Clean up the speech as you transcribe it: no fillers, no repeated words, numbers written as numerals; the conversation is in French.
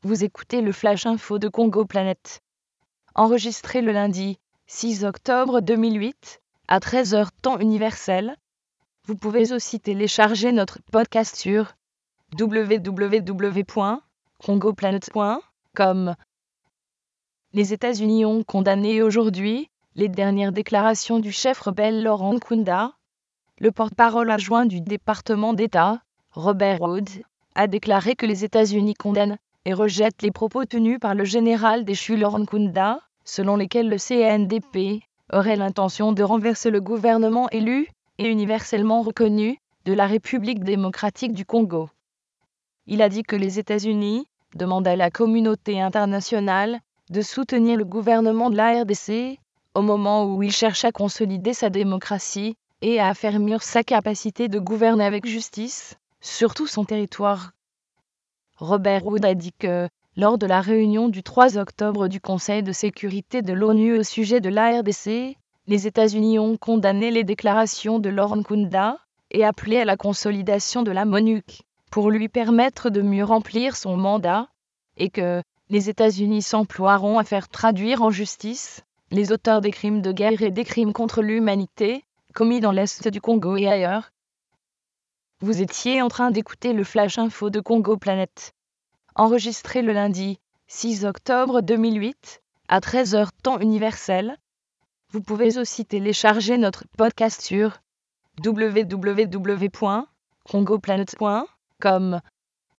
Vous écoutez le Flash Info de Congo Planet. Enregistré le lundi 6 octobre 2008 à 13h temps universel. Vous pouvez aussi télécharger notre podcast sur www.congoplanet.com. Les États-Unis ont condamné aujourd'hui les dernières déclarations du chef rebelle Laurent Nkunda. Le porte-parole adjoint du département d'État, Robert Wood, a déclaré que les États-Unis condamnent et rejettent les propos tenus par le général déchu Laurent Nkunda, selon lesquels le CNDP aurait l'intention de renverser le gouvernement élu et universellement reconnu de la République démocratique du Congo. Il a dit que les États-Unis demandent à la communauté internationale de soutenir le gouvernement de la RDC au moment où il cherche à consolider sa démocratie et à affermir sa capacité de gouverner avec justice sur tout son territoire. Robert Wood a dit que, lors de la réunion du 3 octobre du Conseil de sécurité de l'ONU au sujet de la RDC, les États-Unis ont condamné les déclarations de Laurent Nkunda et appelé à la consolidation de la MONUC pour lui permettre de mieux remplir son mandat, et que les États-Unis s'emploieront à faire traduire en justice les auteurs des crimes de guerre et des crimes contre l'humanité commis dans l'Est du Congo et ailleurs. Vous étiez en train d'écouter le Flash Info de Congo Planet. Enregistré le lundi 6 octobre 2008 à 13h temps universel. Vous pouvez aussi télécharger notre podcast sur www.congoplanet.com.